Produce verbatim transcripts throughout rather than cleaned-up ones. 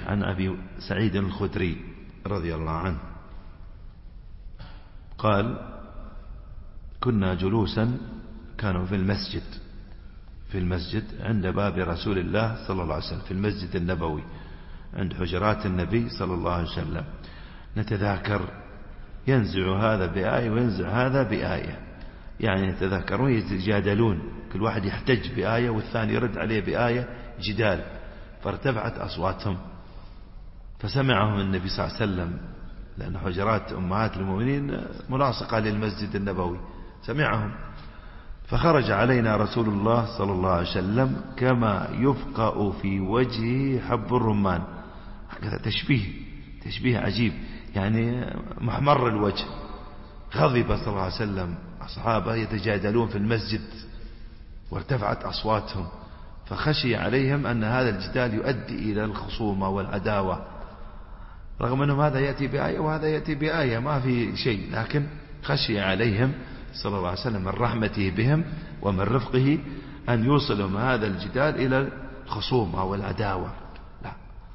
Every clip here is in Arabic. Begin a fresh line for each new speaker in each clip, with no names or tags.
عن أبي سعيد الخدري رضي الله عنه قال كنا جلوسا كانوا في المسجد في المسجد عند باب رسول الله صلى الله عليه وسلم في المسجد النبوي عند حجرات النبي صلى الله عليه وسلم نتذاكر ينزع هذا بآية وينزع هذا بآية يعني يتذاكرون يتجادلون كل واحد يحتج بآية والثاني يرد عليه بآية جدال فارتفعت أصواتهم فسمعهم النبي صلى الله عليه وسلم لأن حجرات أمهات المؤمنين ملاصقة للمسجد النبوي سمعهم فخرج علينا رسول الله صلى الله عليه وسلم كما يفقأ في وجهه حب الرمان هكذا تشبيه تشبيه عجيب يعني محمر الوجه غضب صلى الله عليه وسلم أصحابه يتجادلون في المسجد وارتفعت أصواتهم فخشي عليهم أن هذا الجدال يؤدي إلى الخصومة والعداوة رغم أنه هذا يأتي بآية وهذا يأتي بآية ما في شيء لكن خشي عليهم صلى الله عليه وسلم من رحمته بهم ومن رفقه أن يوصلهم هذا الجدال إلى الخصومة والعداوة لا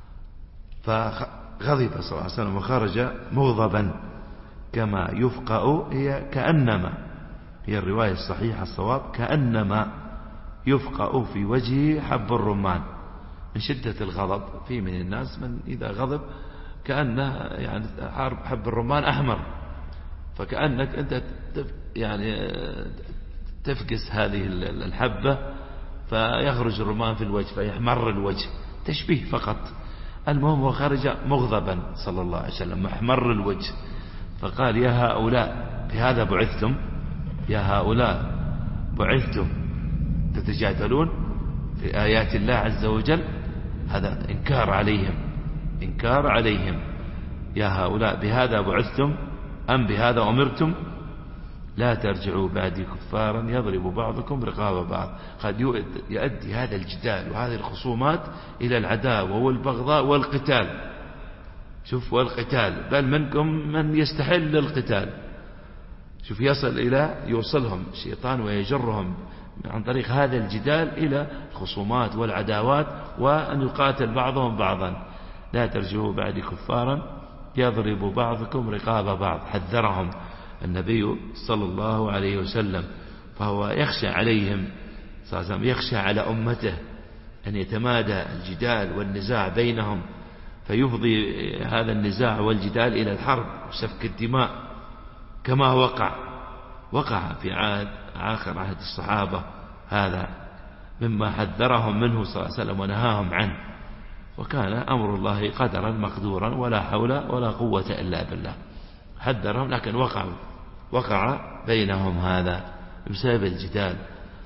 فغضب صلى الله عليه وسلم وخرج مغضبا كما يفقأ هي كأنما هي الرواية الصحيحة الصواب كأنما يفقأ في وجهه حب الرمان من شدة الغضب في من الناس من إذا غضب كأنه يعني حب الرمان أحمر فكأنك أنت يعني تفقس هذه الحبة فيخرج الرمان في الوجه فيحمر الوجه تشبيه فقط المهم هو خرج مغضبا صلى الله عليه وسلم محمر الوجه فقال يا هؤلاء بهذا بعثتم يا هؤلاء بعثتم تتجادلون في آيات الله عز وجل هذا إنكار عليهم إنكار عليهم يا هؤلاء بهذا بعثتم أم بهذا أمرتم لا ترجعوا بعدي كفارا يضرب بعضكم رقاب بعض قد يؤدي هذا الجدال وهذه الخصومات إلى العداوة والبغضاء والقتال شوف والقتال بل منكم من يستحل القتال شوف يصل إلى يوصلهم الشيطان ويجرهم عن طريق هذا الجدال إلى الخصومات والعداوات وأن يقاتل بعضهم بعضا لا ترجعوا بعدي كفارا يضرب بعضكم رقاب بعض حذرهم النبي صلى الله عليه وسلم فهو يخشى عليهم صلى الله عليه وسلم يخشى على أمته أن يتمادى الجدال والنزاع بينهم فيفضي هذا النزاع والجدال إلى الحرب وسفك الدماء كما وقع وقع في عهد آخر عهد الصحابة هذا مما حذرهم منه صلى الله عليه وسلم ونهاهم عنه وكان أمر الله قدرا مقدورا ولا حول ولا قوة إلا بالله حذرهم لكن وقعوا وقع بينهم هذا بسبب الجدال